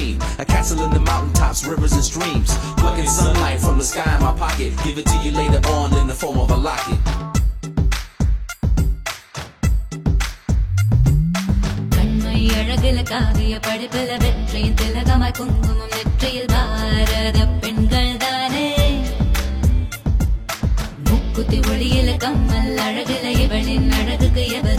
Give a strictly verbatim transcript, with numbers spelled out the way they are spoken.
dream. A castle in the mountaintops, rivers and streams. Plucking sunlight from the sky in my pocket. Give it to you later on in the form of a locket. கண்மை அழகில காவிய படிப்பில வெற்றியின் திலகமாய் குங்குமம் நெற்றியில் பாரத பெண்கள் தானே. மூக்குத்தி ஒளியில கம்மல் அழகில இவளின் அழகுக்கு எவர்